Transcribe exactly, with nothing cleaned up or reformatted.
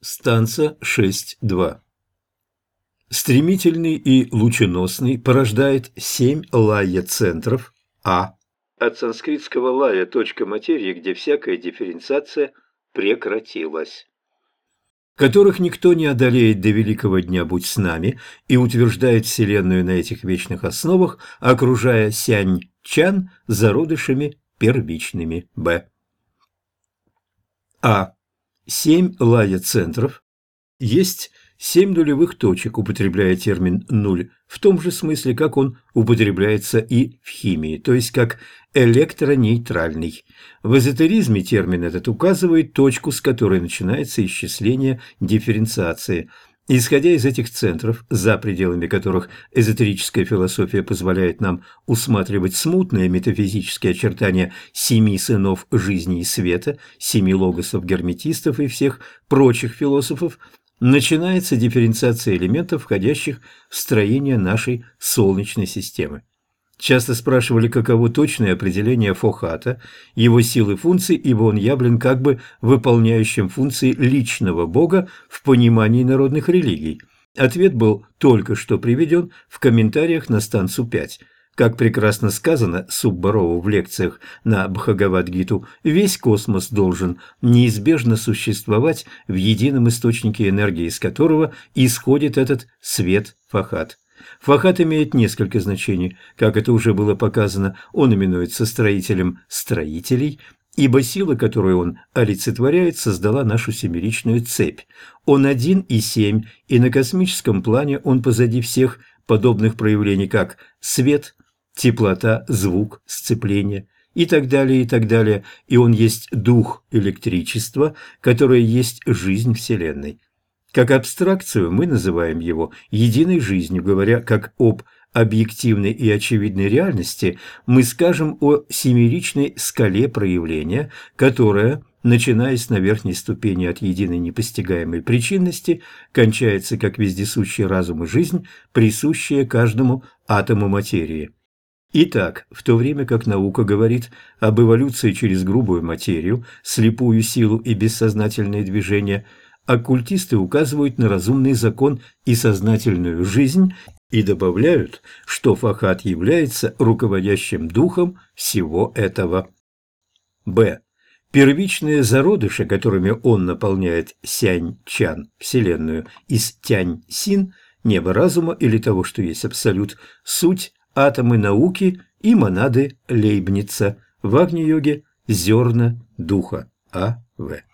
Станца шесть два. Стремительный и лученосный порождает семь лая-центров А. От санскритского лая – точка материи, где всякая дифференциация прекратилась. Которых никто не одолеет до великого дня «Будь с нами» и утверждает Вселенную на этих вечных основах, окружая Сянь-Чан зародышами первичными Б. А. Семь лая-центров. Есть семь нулевых точек, употребляя термин «нуль» в том же смысле, как он употребляется и в химии, то есть как электронейтральный. В эзотеризме термин этот указывает точку, с которой начинается исчисление дифференциации. Исходя из этих центров, за пределами которых эзотерическая философия позволяет нам усматривать смутные метафизические очертания семи сынов жизни и света, семи логосов герметистов и всех прочих философов, начинается дифференциация элементов, входящих в строение нашей Солнечной системы. Часто спрашивали, каково точное определение Фохата, его силы функций, ибо он явлен как бы выполняющим функции личного Бога в понимании народных религий. Ответ был только что приведен в комментариях на станцию пять. Как прекрасно сказано Суббарову в лекциях на Бхагавад-гиту, весь космос должен неизбежно существовать в едином источнике энергии, из которого исходит этот свет Фохат. Фохат имеет несколько значений. Как это уже было показано, он именуется строителем строителей, ибо сила, которую он олицетворяет, создала нашу семеричную цепь. Он один и семь, и на космическом плане он позади всех подобных проявлений, как свет, теплота, звук, сцепление и так далее, и так далее, и он есть дух электричества, которое есть жизнь Вселенной. Как абстракцию мы называем его единой жизнью, говоря как об объективной и очевидной реальности, мы скажем о семеричной скале проявления, которая, начинаясь на верхней ступени от единой непостигаемой причинности, кончается как вездесущий разум и жизнь, присущая каждому атому материи. Итак, в то время как наука говорит об эволюции через грубую материю, слепую силу и бессознательные движения, оккультисты указывают на разумный закон и сознательную жизнь и добавляют, что Фохат является руководящим духом всего этого. Б. Первичные зародыши, которыми он наполняет Сянь-Чан, Вселенную, из Тянь-Син, небо разума или того, что есть абсолют, суть атомы науки и монады Лейбница, в Агни-йоге зерна духа А В